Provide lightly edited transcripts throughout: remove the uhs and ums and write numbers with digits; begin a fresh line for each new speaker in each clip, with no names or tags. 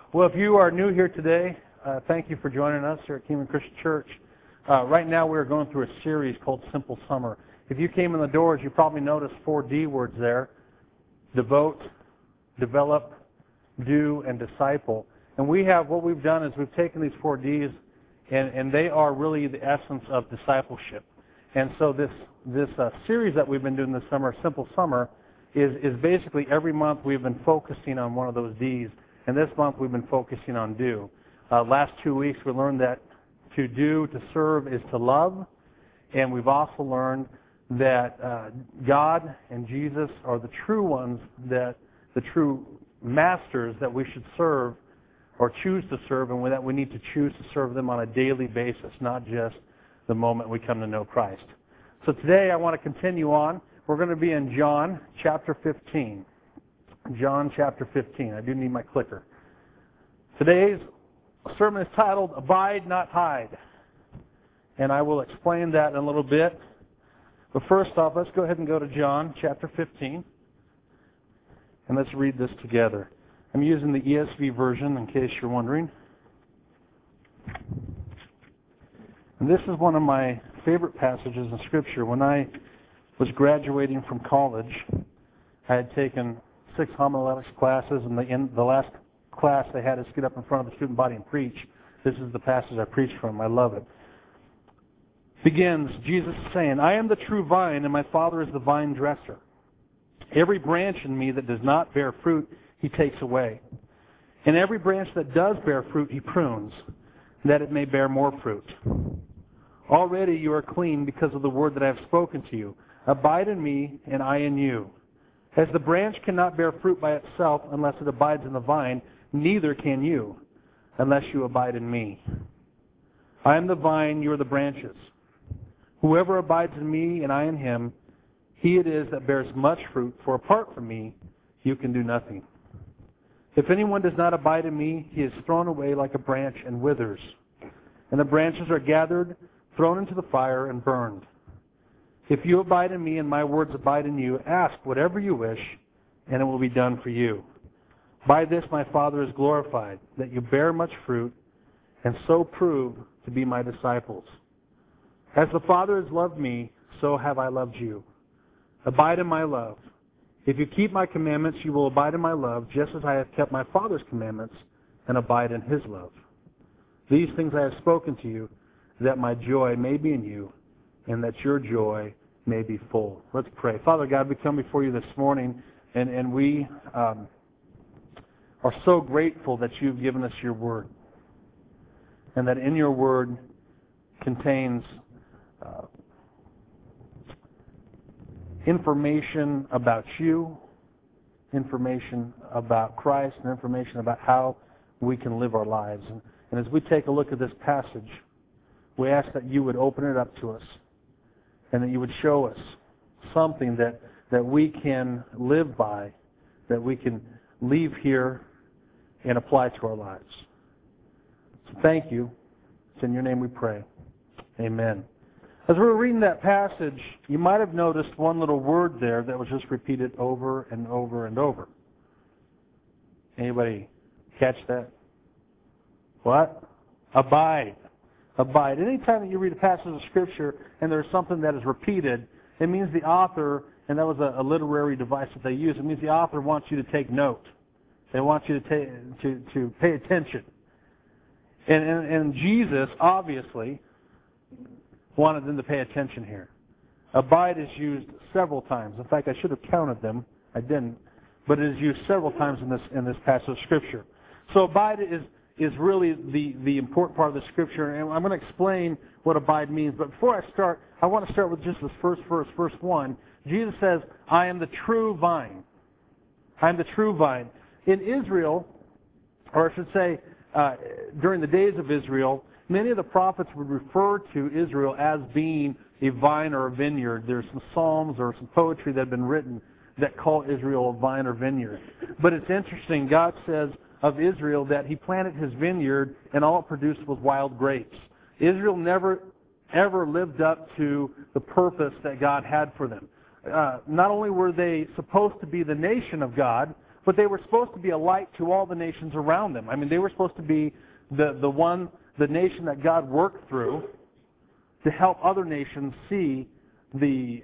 Well, if you are new here today, thank you for joining us here at Kingman Christian Church. Right now we're going through a series called Simple Summer. If you came in the doors, you probably noticed 4 D words there: devote, develop, do, and disciple. And what we've done is we've taken these 4 Ds, and they are really the essence of discipleship. And so this series that we've been doing this summer, Simple Summer, is basically every month we've been focusing on one of those Ds. And this month we've been focusing on do. Last 2 weeks we learned that to do, to serve, is to love. And we've also learned that God and Jesus are the true ones, that the true masters that we should serve or choose to serve, and that we need to choose to serve them on a daily basis, not just the moment we come to know Christ. So today I want to continue on. We're going to be in John chapter 15. John chapter 15. I do need my clicker. Today's sermon is titled, Abide Not Hide. And I will explain that in a little bit. But first off, let's go ahead and go to John chapter 15. And let's read this together. I'm using the ESV version in case you're wondering. And this is one of my favorite passages in Scripture. When I was graduating from college, I had taken 6 homiletics classes, and in the last class they had us get up in front of the student body and preach. This is the passage I preached from. I love it. Begins, Jesus saying, I am the true vine, and my Father is the vine dresser. Every branch in me that does not bear fruit, He takes away. And every branch that does bear fruit, He prunes, that it may bear more fruit. Already you are clean because of the word that I have spoken to you. Abide in me, and I in you. As the branch cannot bear fruit by itself unless it abides in the vine, neither can you unless you abide in me. I am the vine, you are the branches. Whoever abides in me and I in him, he it is that bears much fruit, for apart from me you can do nothing. If anyone does not abide in me, he is thrown away like a branch and withers. And the branches are gathered, thrown into the fire, and burned. If you abide in me and my words abide in you, ask whatever you wish, and it will be done for you. By this my Father is glorified, that you bear much fruit, and so prove to be my disciples. As the Father has loved me, so have I loved you. Abide in my love. If you keep my commandments, you will abide in my love, just as I have kept my Father's commandments and abide in His love. These things I have spoken to you, that my joy may be in you, and that your joy may be full. Let's pray. Father God, we come before you this morning, and we are so grateful that you've given us your word, and that in your word contains information about you, information about Christ, and information about how we can live our lives. And as we take a look at this passage, we ask that you would open it up to us, and that you would show us something that we can live by, that we can leave here and apply to our lives. So thank you. It's in your name we pray. Amen. As we were reading that passage, you might have noticed one little word there that was just repeated over and over and over. Anybody catch that? What? Abide. Abide. Anytime that you read a passage of Scripture and there's something that is repeated, it means the author, and that was a literary device that they used, it means the author wants you to take note. They want you to pay attention. And Jesus, obviously, wanted them to pay attention here. Abide is used several times. In fact, I should have counted them. I didn't. But it is used several times in this passage of Scripture. So abide is really the important part of the Scripture, and I'm going to explain what abide means. But before I start, I want to start with just this first verse, verse 1. Jesus says, I am the true vine. I am the true vine. In Israel, or I should say, during the days of Israel, many of the prophets would refer to Israel as being a vine or a vineyard. There's some psalms or some poetry that have been written that call Israel a vine or vineyard. But it's interesting, God says of Israel that He planted His vineyard and all it produced was wild grapes. Israel never, ever lived up to the purpose that God had for them. Not only were they supposed to be the nation of God, but they were supposed to be a light to all the nations around them. I mean, they were supposed to be the nation that God worked through to help other nations see the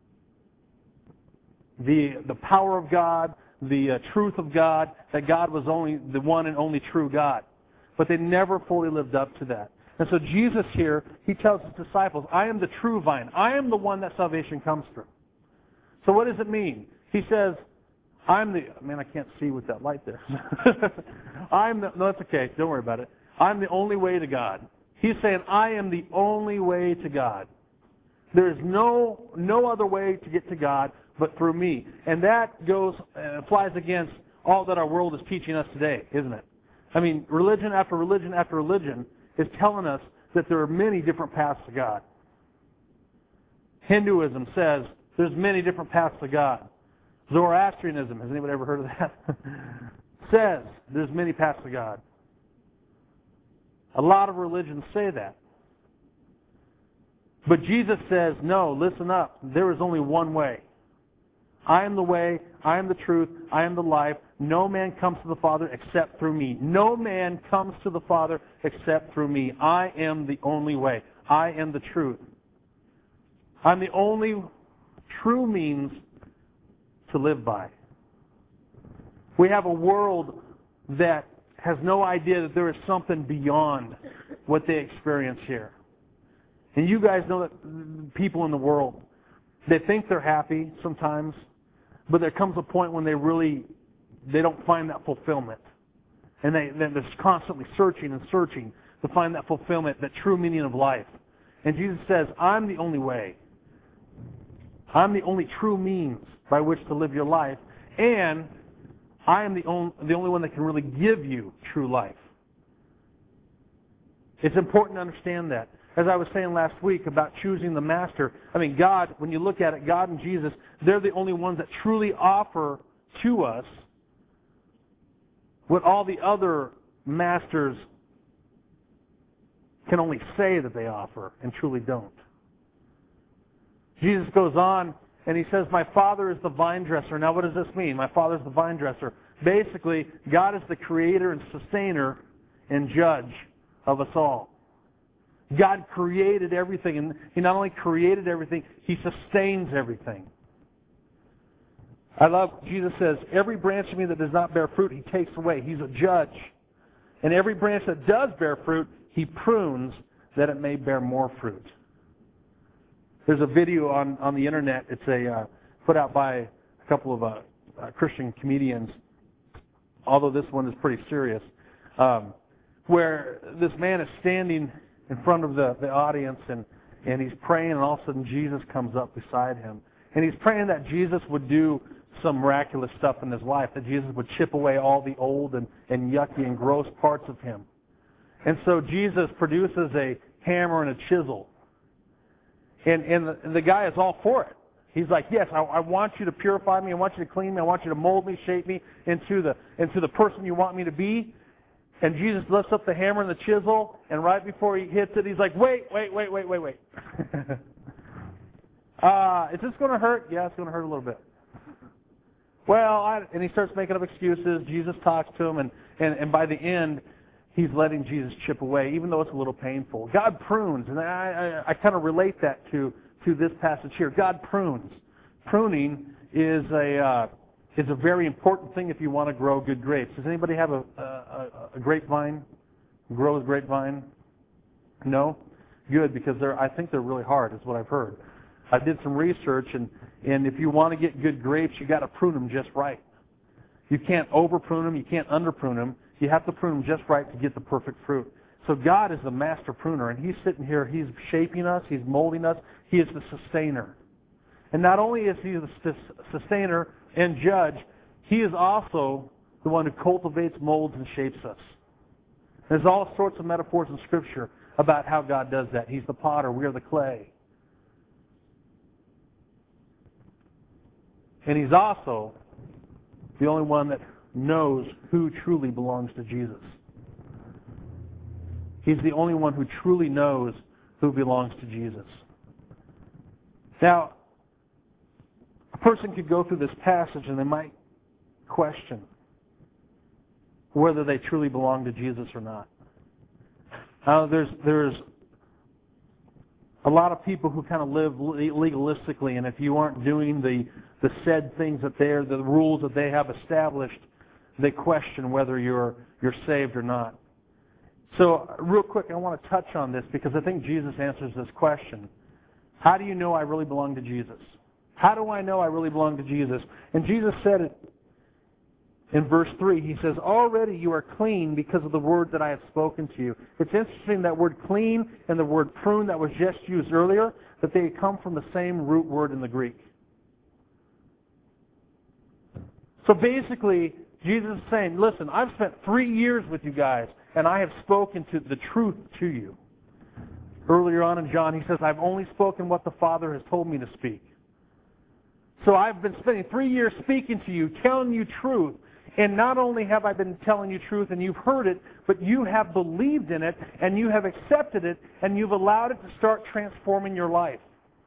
power of God, the truth of God, that God was only the one and only true God. But they never fully lived up to that. And so Jesus here, he tells his disciples, I am the true vine. I am the one that salvation comes through. So what does it mean? He says, man, I can't see with that light there. No, that's okay. Don't worry about it. I'm the only way to God. He's saying, I am the only way to God. There is no other way to get to God but through me. And that flies against all that our world is teaching us today, isn't it? I mean, religion after religion after religion is telling us that there are many different paths to God. Hinduism says there's many different paths to God. Zoroastrianism, has anybody ever heard of that? says there's many paths to God. A lot of religions say that. But Jesus says, no, listen up. There is only one way. I am the way, I am the truth, I am the life. No man comes to the Father except through me. No man comes to the Father except through me. I am the only way. I am the truth. I'm the only true means to live by. We have a world that has no idea that there is something beyond what they experience here. And you guys know that people in the world, they think they're happy sometimes, but there comes a point when they don't find that fulfillment. And they're just constantly searching and searching to find that fulfillment, that true meaning of life. And Jesus says, I'm the only way. I'm the only true means by which to live your life. And I am the only one that can really give you true life. It's important to understand that. As I was saying last week about choosing the master, I mean, God, when you look at it, God and Jesus, they're the only ones that truly offer to us what all the other masters can only say that they offer and truly don't. Jesus goes on and he says, my Father is the vine dresser. Now what does this mean? My Father is the vine dresser. Basically, God is the creator and sustainer and judge of us all. God created everything, and He not only created everything, He sustains everything. I love, Jesus says, every branch of me that does not bear fruit, He takes away. He's a judge. And every branch that does bear fruit, He prunes that it may bear more fruit. There's a video on the internet. It's put out by a couple of Christian comedians, although this one is pretty serious, where this man is standing in front of the audience and he's praying, and all of a sudden Jesus comes up beside him. And he's praying that Jesus would do some miraculous stuff in his life, that Jesus would chip away all the old and yucky and gross parts of him. And so Jesus produces a hammer and a chisel. And the guy is all for it. He's like, yes, I want you to purify me. I want you to clean me. I want you to mold me, shape me into the person you want me to be. And Jesus lifts up the hammer and the chisel, and right before he hits it, he's like, wait. Is this going to hurt? Yeah, it's going to hurt a little bit. And he starts making up excuses. Jesus talks to him, and by the end, he's letting Jesus chip away, even though it's a little painful. God prunes, and I kind of relate that to this passage here. God prunes. Pruning is a very important thing if you want to grow good grapes. Does anybody have a grapevine? Grows grapevine? No? Good, because I think they're really hard, is what I've heard. I did some research, and if you want to get good grapes, you got to prune them just right. You can't over prune them, you can't under prune them. You have to prune them just right to get the perfect fruit. So God is the master pruner, and He's sitting here, He's shaping us, He's molding us. He is the sustainer. And not only is He the sustainer and judge, He is also the one who cultivates, molds, and shapes us. There's all sorts of metaphors in Scripture about how God does that. He's the potter, we are the clay. And He's also the only one that knows who truly belongs to Jesus. He's the only one who truly knows who belongs to Jesus. Now, a person could go through this passage and they might question, whether they truly belong to Jesus or not. There's a lot of people who kind of live legalistically, and if you aren't doing the said things that the rules that they have established, they question whether you're saved or not. So real quick, I want to touch on this because I think Jesus answers this question. How do you know I really belong to Jesus? How do I know I really belong to Jesus? And Jesus said it in verse 3. He says, already you are clean because of the word that I have spoken to you. It's interesting that word clean and the word prune that was just used earlier, that they come from the same root word in the Greek. So basically, Jesus is saying, listen, I've spent 3 years with you guys, and I have spoken to the truth to you. Earlier on in John, he says, I've only spoken what the Father has told me to speak. So I've been spending 3 years speaking to you, telling you truth. And not only have I been telling you truth and you've heard it, but you have believed in it, and you have accepted it, and you've allowed it to start transforming your life.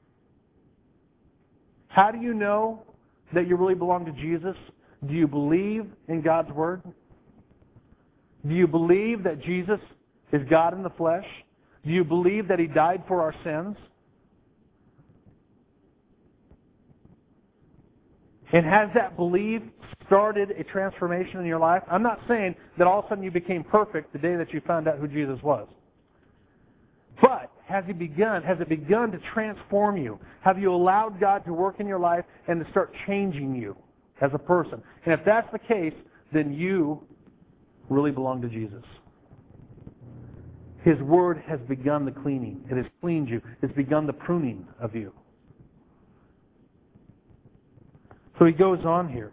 How do you know that you really belong to Jesus? Do you believe in God's Word? Do you believe that Jesus is God in the flesh? Do you believe that He died for our sins? And has that belief started a transformation in your life? I'm not saying that all of a sudden you became perfect the day that you found out who Jesus was. But has it begun to transform you? Have you allowed God to work in your life and to start changing you as a person? And if that's the case, then you really belong to Jesus. His Word has begun the cleaning. It has cleaned you. It's begun the pruning of you. So he goes on here.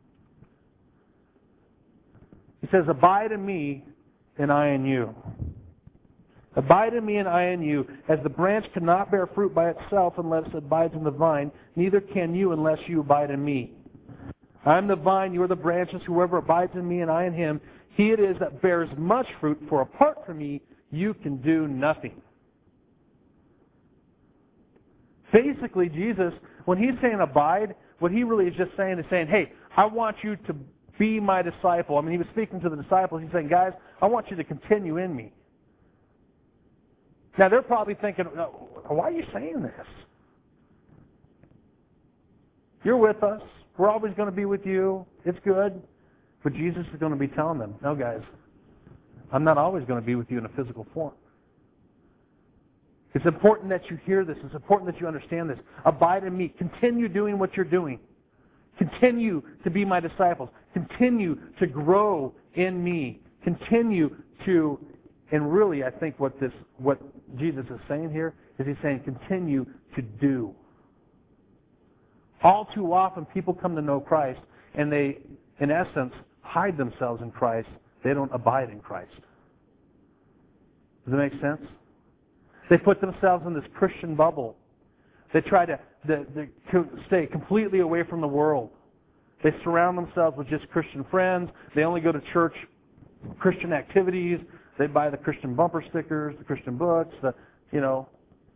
He says, abide in me and I in you. Abide in me and I in you. As the branch cannot bear fruit by itself unless it abides in the vine, neither can you unless you abide in me. I am the vine, you are the branches. Whoever abides in me and I in him, he it is that bears much fruit, for apart from me, you can do nothing. Basically, Jesus, when he's saying abide, what he really is just saying is saying, hey, I want you to be my disciple. I mean, he was speaking to the disciples. He's saying, guys, I want you to continue in me. Now, they're probably thinking, why are you saying this? You're with us. We're always going to be with you. It's good. But Jesus is going to be telling them, no, guys, I'm not always going to be with you in a physical form. It's important that you hear this. It's important that you understand this. Abide in me. Continue doing what you're doing. Continue to be my disciples. Continue to grow in me. Continue to, and really I think what Jesus is saying here is he's saying continue to do. All too often people come to know Christ and they, in essence, hide themselves in Christ. They don't abide in Christ. Does that make sense? They put themselves in this Christian bubble. They try to stay completely away from the world. They surround themselves with just Christian friends. They only go to church, Christian activities. They buy the Christian bumper stickers, the Christian books, And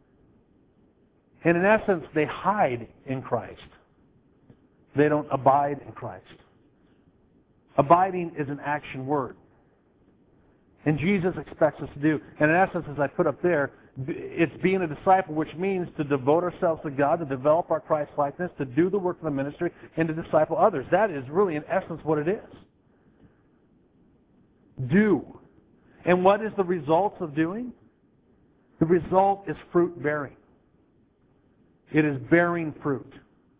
in essence, they hide in Christ. They don't abide in Christ. Abiding is an action word. And Jesus expects us to do. And in essence, as I put up there, it's being a disciple, which means to devote ourselves to God, to develop our Christ-likeness, to do the work of the ministry, and to disciple others. That is really, in essence, what it is. Do. And what is the results of doing? The result is fruit bearing. It is bearing fruit.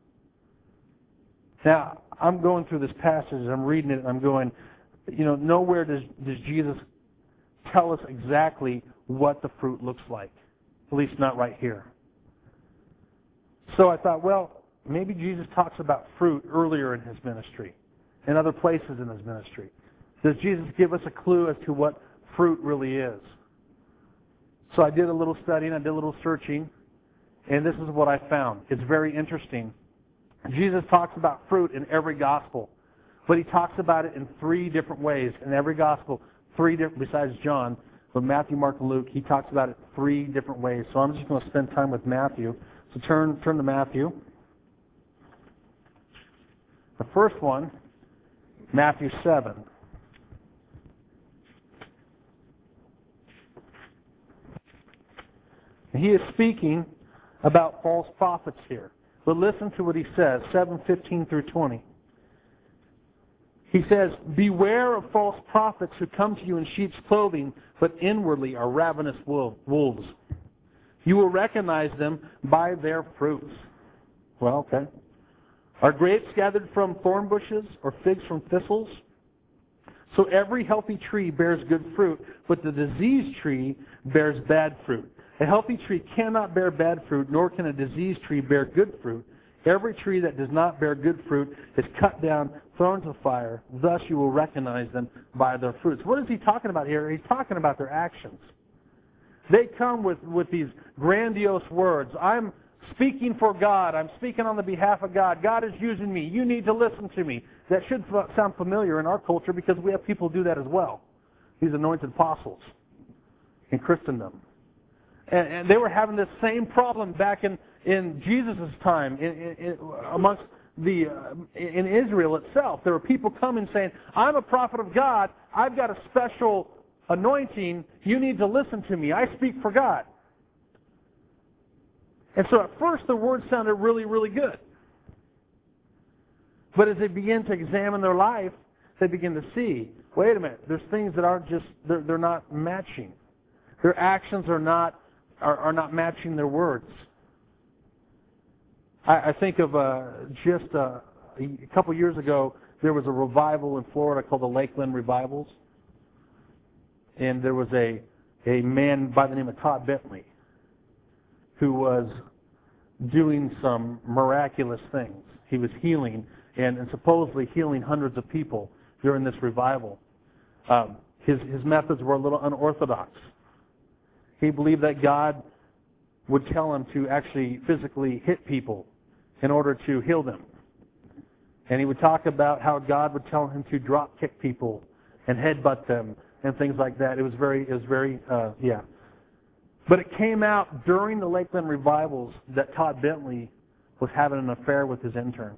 Now, I'm going through this passage, and I'm reading it, and I'm going, nowhere does Jesus tell us exactly what the fruit looks like. At least not right here. So I thought, well, maybe Jesus talks about fruit earlier in his ministry, in other places in his ministry. Does Jesus give us a clue as to what fruit really is? So I did a little studying, I did a little searching, and this is what I found. It's very interesting. Jesus talks about fruit in every gospel, but he talks about it in 3 different ways in every gospel. 3 different, besides John, but Matthew, Mark, and Luke, he talks about it 3 different ways. So I'm just going to spend time with Matthew. So turn to Matthew. The first one, Matthew 7. He is speaking about false prophets here. But listen to what he says, 7:15 through 20. He says, "Beware of false prophets who come to you in sheep's clothing, but inwardly are ravenous wolves. You will recognize them by their fruits." Well, okay. "Are grapes gathered from thorn bushes or figs from thistles? So every healthy tree bears good fruit, but the diseased tree bears bad fruit. A healthy tree cannot bear bad fruit, nor can a diseased tree bear good fruit. Every tree that does not bear good fruit is cut down, thrown into fire. Thus you will recognize them by their fruits." What is he talking about here? He's talking about their actions. They come with these grandiose words. "I'm speaking for God. I'm speaking on the behalf of God. God is using me. You need to listen to me." That should sound familiar in our culture because we have people do that as well. These anointed apostles in Christendom. And they were having this same problem back in Jesus' time amongst in Israel itself. There were people coming saying, "I'm a prophet of God. I've got a special anointing. You need to listen to me. I speak for God." And so at first the words sounded really, really good. But as they begin to examine their life, they begin to see, wait a minute, there's things that aren't just, they're not matching. Their actions are not matching their words. I think of just a couple years ago, there was a revival in Florida called the Lakeland Revivals. And there was a man by the name of Todd Bentley who was doing some miraculous things. He was healing and supposedly healing hundreds of people during this revival. His methods were a little unorthodox. He believed that God would tell him to actually physically hit people in order to heal them. And he would talk about how God would tell him to drop kick people and headbutt them and things like that. It was very, yeah. But it came out during the Lakeland revivals that Todd Bentley was having an affair with his intern.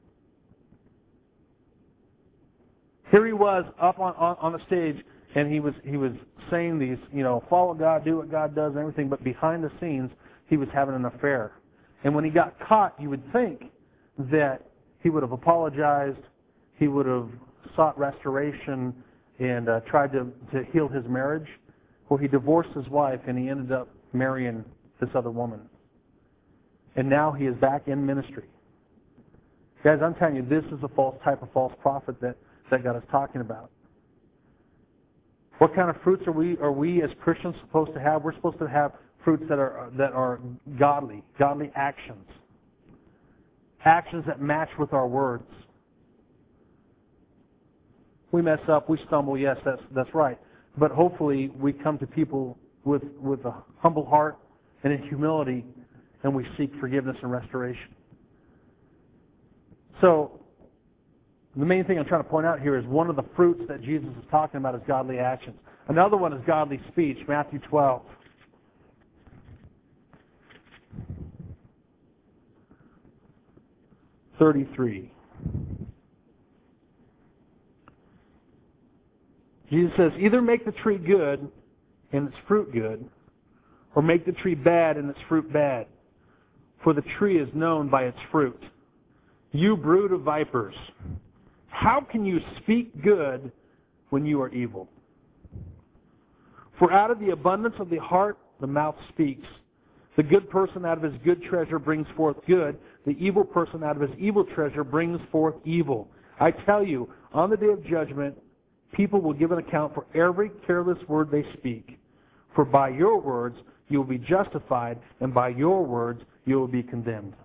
Here he was up on the stage, and he was saying these, follow God, do what God does, and everything. But behind the scenes, he was having an affair. And when he got caught, you would think that he would have apologized, he would have sought restoration, and tried to heal his marriage. Well, he divorced his wife, and he ended up marrying this other woman. And now he is back in ministry. Guys, I'm telling you, this is a type of false prophet that God is talking about. What kind of fruits are we as Christians supposed to have? We're supposed to have fruits that are godly actions. Actions that match with our words. We mess up, we stumble, yes, that's right. But hopefully we come to people with a humble heart and in humility, and we seek forgiveness and restoration. So, the main thing I'm trying to point out here is one of the fruits that Jesus is talking about is godly actions. Another one is godly speech, Matthew 12. $33. Jesus says, either make the tree good and its fruit good, or make the tree bad and its fruit bad. For the tree is known by its fruit. You brood of vipers, how can you speak good when you are evil? For out of the abundance of the heart, the mouth speaks. The good person out of his good treasure brings forth good. The evil person out of his evil treasure brings forth evil. I tell you, on the day of judgment, people will give an account for every careless word they speak. For by your words you will be justified, and by your words you will be condemned.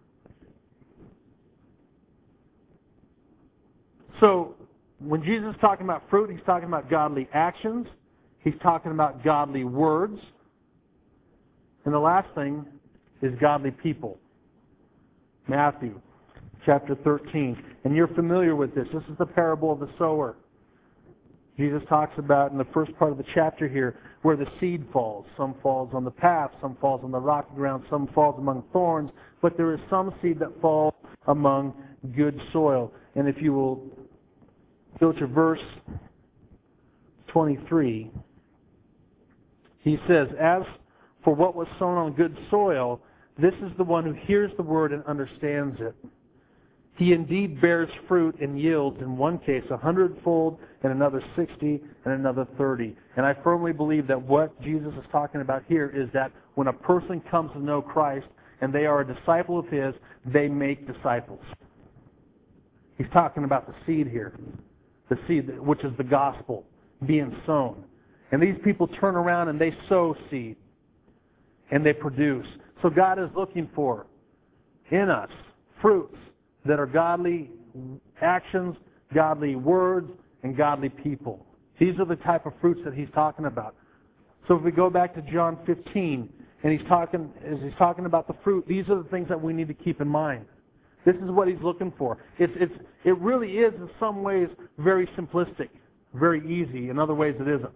So, when Jesus is talking about fruit, he's talking about godly actions. He's talking about godly words. And the last thing is godly people. Matthew chapter 13. And you're familiar with this. This is the parable of the sower. Jesus talks about in the first part of the chapter here where the seed falls. Some falls on the path, some falls on the rocky ground, some falls among thorns, but there is some seed that falls among good soil. And if you will go to verse 23, he says, as For what was sown on good soil, this is the one who hears the word and understands it. He indeed bears fruit and yields, in one case 100-fold, in another 60, and another 30. And I firmly believe that what Jesus is talking about here is that when a person comes to know Christ and they are a disciple of His, they make disciples. He's talking about the seed here. The seed, which is the gospel, being sown. And these people turn around and they sow seed. And they produce. So God is looking for, in us, fruits that are godly actions, godly words, and godly people. These are the type of fruits that He's talking about. So if we go back to John 15, and He's talking about the fruit, these are the things that we need to keep in mind. This is what He's looking for. It really is, in some ways, very simplistic, very easy. In other ways, it isn't.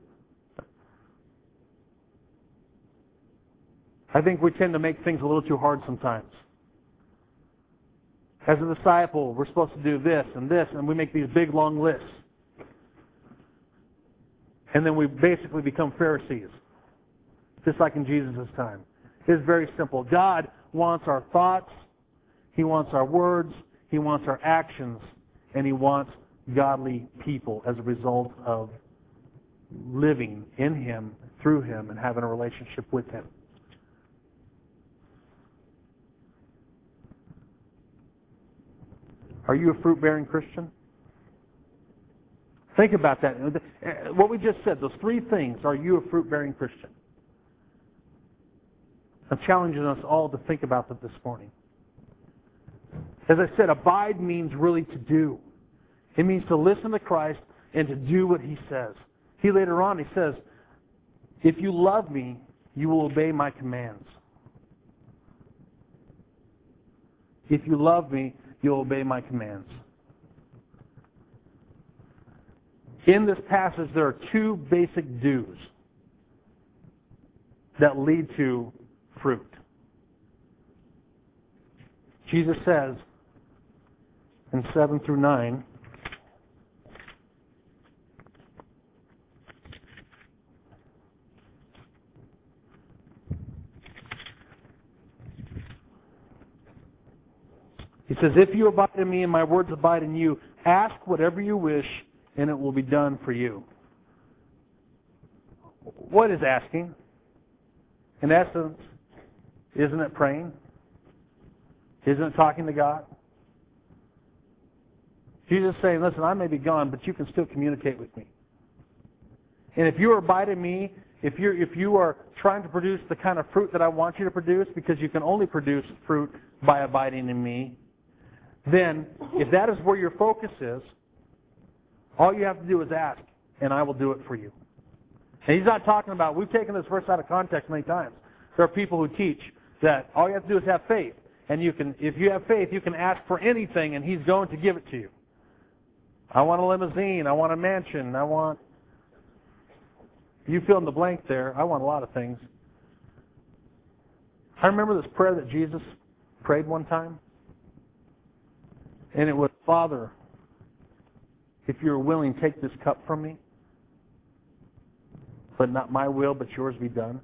I think we tend to make things a little too hard sometimes. As a disciple, we're supposed to do this, and we make these big, long lists. And then we basically become Pharisees, just like in Jesus' time. It's very simple. God wants our thoughts, He wants our words, He wants our actions, and He wants godly people as a result of living in Him, through Him, and having a relationship with Him. Are you a fruit-bearing Christian? Think about that. What we just said, those three things, are you a fruit-bearing Christian? I'm challenging us all to think about that this morning. As I said, abide means really to do. It means to listen to Christ and to do what He says. Later on, He says, if you love me, you will obey my commands. If you love me, you'll obey my commands. In this passage, there are two basic do's that lead to fruit. Jesus says in 7 through 9, He says, if you abide in me and my words abide in you, ask whatever you wish and it will be done for you. What is asking? In essence, isn't it praying? Isn't it talking to God? Jesus is saying, listen, I may be gone, but you can still communicate with me. And if you abide in me, if you are trying to produce the kind of fruit that I want you to produce, because you can only produce fruit by abiding in me, then if that is where your focus is, all you have to do is ask, and I will do it for you. And He's not talking about, we've taken this verse out of context many times. There are people who teach that all you have to do is have faith. And if you have faith, you can ask for anything, and He's going to give it to you. I want a limousine. I want a mansion. You fill in the blank there. I want a lot of things. I remember this prayer that Jesus prayed one time. And it was, Father, if you're willing, take this cup from me. But not my will, but yours be done.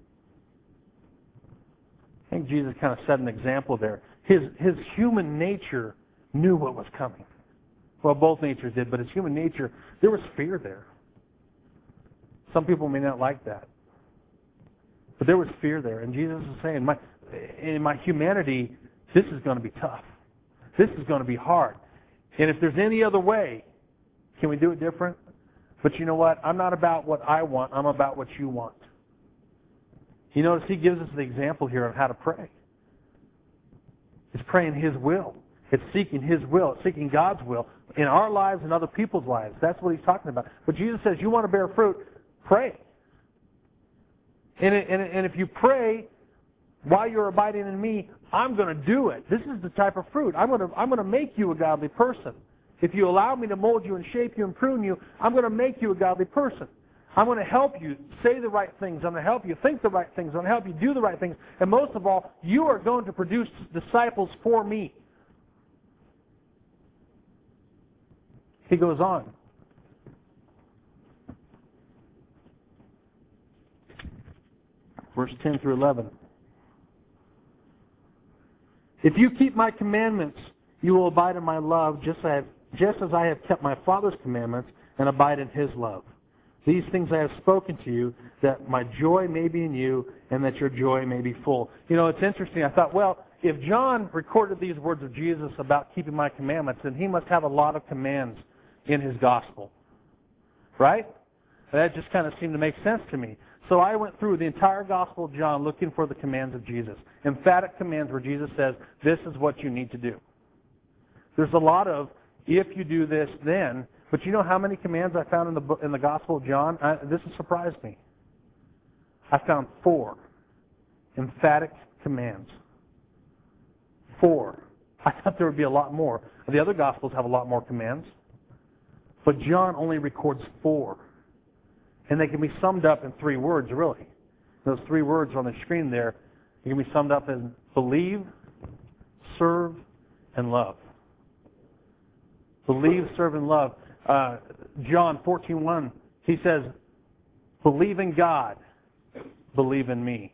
I think Jesus kind of set an example there. His human nature knew what was coming. Well, both natures did, but his human nature, there was fear there. Some people may not like that. But there was fear there. And Jesus is saying, in my humanity, this is going to be tough. This is going to be hard. And if there's any other way, can we do it different? But you know what? I'm not about what I want. I'm about what you want. You notice He gives us the example here of how to pray. It's praying His will. It's seeking His will. It's seeking God's will in our lives and other people's lives. That's what He's talking about. But Jesus says, you want to bear fruit, pray. And if you pray while you're abiding in me, I'm going to do it. This is the type of fruit. I'm going to make you a godly person. If you allow me to mold you and shape you and prune you, I'm going to make you a godly person. I'm going to help you say the right things. I'm going to help you think the right things. I'm going to help you do the right things. And most of all, you are going to produce disciples for me. He goes on. verse 10 through 11. If you keep my commandments, you will abide in my love, just as I have kept my Father's commandments and abide in His love. These things I have spoken to you, that my joy may be in you, and that your joy may be full. You know, it's interesting. I thought, well, if John recorded these words of Jesus about keeping my commandments, then he must have a lot of commands in his gospel. Right? That just kind of seemed to make sense to me. So I went through the entire Gospel of John looking for the commands of Jesus. Emphatic commands where Jesus says, this is what you need to do. There's a lot of, if you do this, then. But you know how many commands I found in the Gospel of John? This has surprised me. I found 4 emphatic commands. 4. I thought there would be a lot more. The other Gospels have a lot more commands. But John only records 4. And they can be summed up in 3 words, really. Those 3 words on the screen there, they can be summed up as believe, serve, and love. Believe, serve, and love. John 14:1, he says, believe in God, believe in me.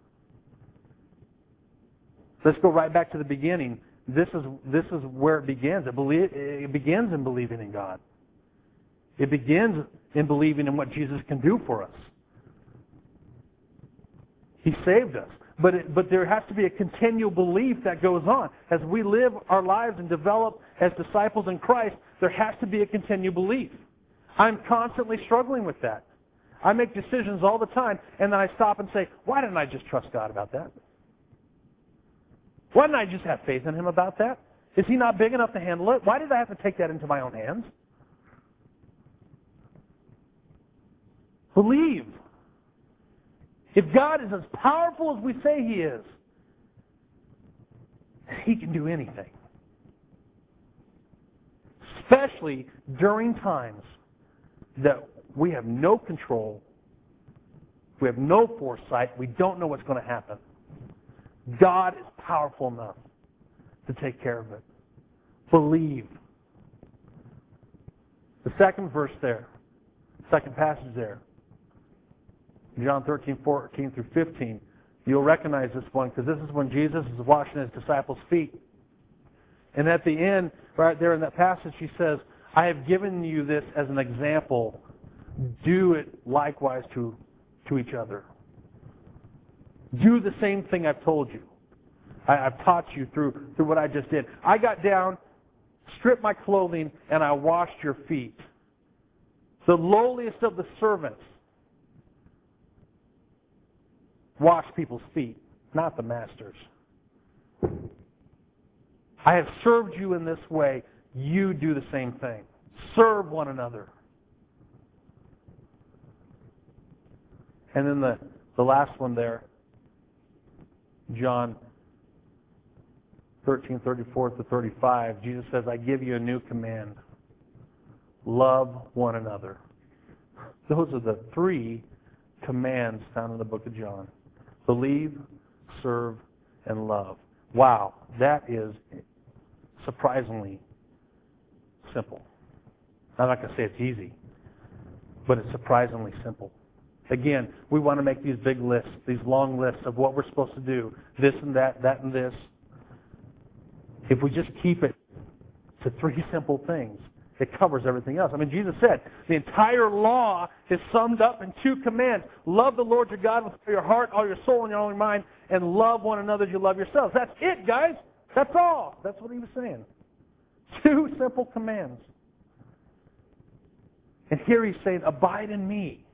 Let's go right back to the beginning. This is where it begins. It begins in believing in God. It begins in believing in what Jesus can do for us. He saved us. But there has to be a continual belief that goes on. As we live our lives and develop as disciples in Christ, there has to be a continual belief. I'm constantly struggling with that. I make decisions all the time, and then I stop and say, why didn't I just trust God about that? Why didn't I just have faith in Him about that? Is He not big enough to handle it? Why did I have to take that into my own hands? Believe. If God is as powerful as we say He is, He can do anything. Especially during times that we have no control, we have no foresight, we don't know what's going to happen. God is powerful enough to take care of it. Believe. The second verse there, second passage there, John 13:14 through 15, you'll recognize this one because this is when Jesus is washing His disciples' feet. And at the end, right there in that passage, He says, I have given you this as an example. Do it likewise to each other. Do the same thing I've told you. I've taught you through what I just did. I got down, stripped my clothing, and I washed your feet. The lowliest of the servants wash people's feet, not the masters. I have served you in this way. You do the same thing. Serve one another. And then the last one there, John 13:34 to 35, Jesus says, I give you a new command. Love one another. Those are the 3 commands found in the book of John. Believe, serve, and love. Wow, that is surprisingly simple. I'm not going to say it's easy, but it's surprisingly simple. Again, we want to make these big lists, these long lists of what we're supposed to do, this and that, that and this. If we just keep it to 3 simple things, it covers everything else. I mean, Jesus said, the entire law is summed up in 2 commands. Love the Lord your God with all your heart, all your soul, and your own mind, and love one another as you love yourselves. That's it, guys. That's all. That's what He was saying. 2 simple commands. And here He's saying, abide in me.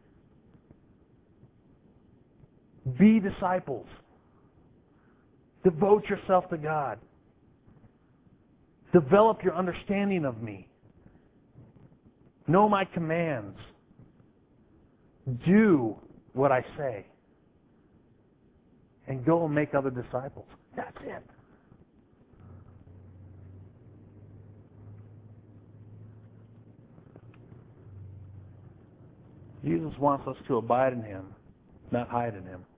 Be disciples. Devote yourself to God. Develop your understanding of me. Know my commands. Do what I say. And go and make other disciples. That's it. Jesus wants us to abide in Him, not hide in Him.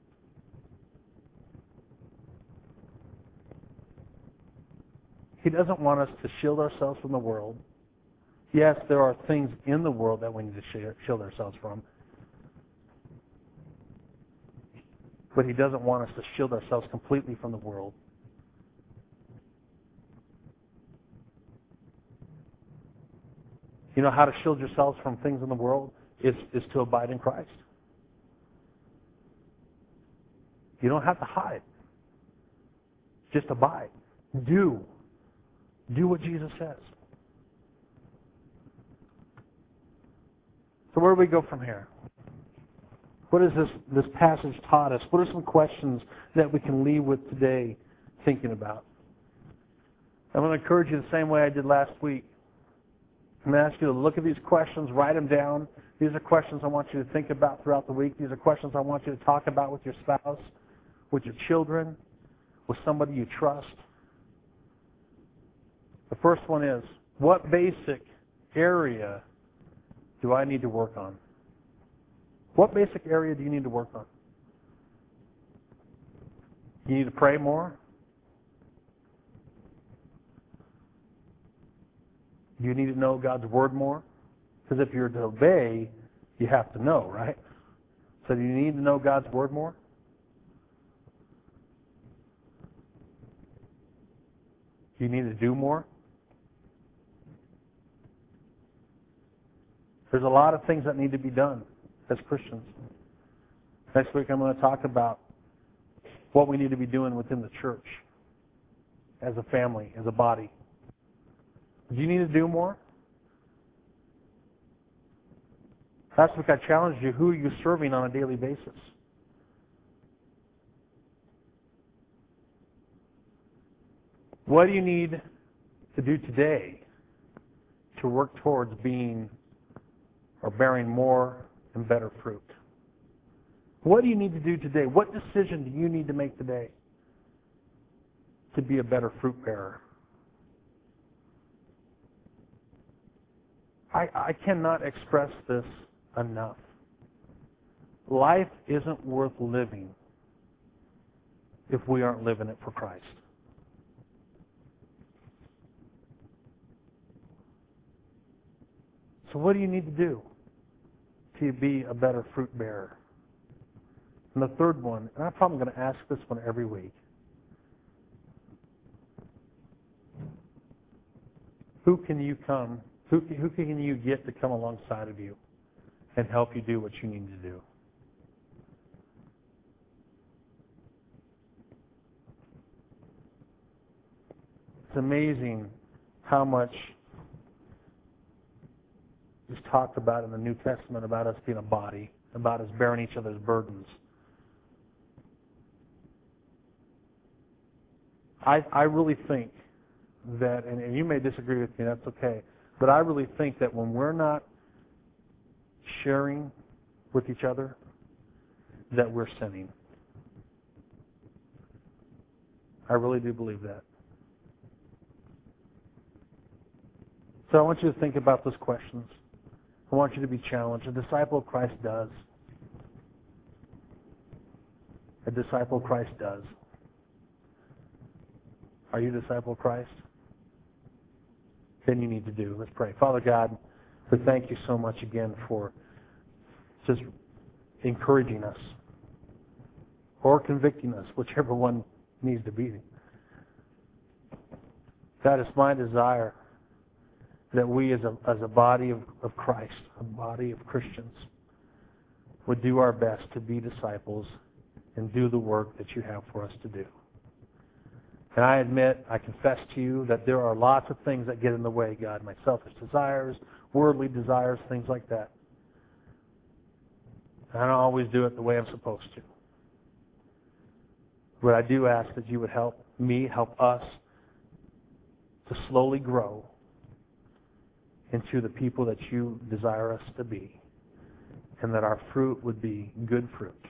He doesn't want us to shield ourselves from the world. Yes, there are things in the world that we need to shield ourselves from. but He doesn't want us to shield ourselves completely from the world. You know how to shield yourselves from things in the world? Is to abide in Christ. You don't have to hide. Just abide. Do what Jesus says. So where do we go from here? What has this passage taught us? What are some questions that we can leave with today thinking about? I'm going to encourage you the same way I did last week. I'm going to ask you to look at these questions, write them down. These are questions I want you to think about throughout the week. These are questions I want you to talk about with your spouse, with your children, with somebody you trust. The first one is, what basic area do I need to work on? What basic area do you need to work on? You need to pray more? Do you need to know God's Word more? Because if you're to obey, you have to know, right? So do you need to know God's Word more? Do you need to do more? There's a lot of things that need to be done as Christians. Next week I'm going to talk about what we need to be doing within the church as a family, as a body. Do you need to do more? Last week I challenged you, who are you serving on a daily basis? What do you need to do today to work towards being or bearing more and better fruit? What do you need to do today? What decision do you need to make today to be a better fruit bearer? I cannot express this enough. Life isn't worth living if we aren't living it for Christ. So what do you need to do to be a better fruit bearer? And the third one, and I'm probably going to ask this one every week. Who can you get to come alongside of you and help you do what you need to do? It's amazing how much is talked about in the New Testament about us being a body, about us bearing each other's burdens. I really think that, and you may disagree with me, that's okay, but I really think that when we're not sharing with each other, that we're sinning. I really do believe that. So I want you to think about those questions. I want you to be challenged. A disciple of Christ does. A disciple of Christ does. Are you a disciple of Christ? Then you need to do. Let's pray. Father God, we thank you so much again for just encouraging us or convicting us, whichever one needs to be. God, it's my desire that we as a body of Christ, a body of Christians, would do our best to be disciples and do the work that you have for us to do. And I admit, I confess to you that there are lots of things that get in the way, God, my selfish desires, worldly desires, things like that. I don't always do it the way I'm supposed to. But I do ask that you would help me, help us to slowly grow into the people that you desire us to be, and that our fruit would be good fruit.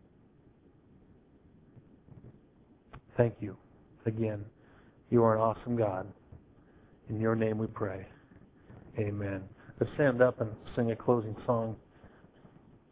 Thank you. Again, you are an awesome God. In your name we pray. Amen. Let's stand up and sing a closing song.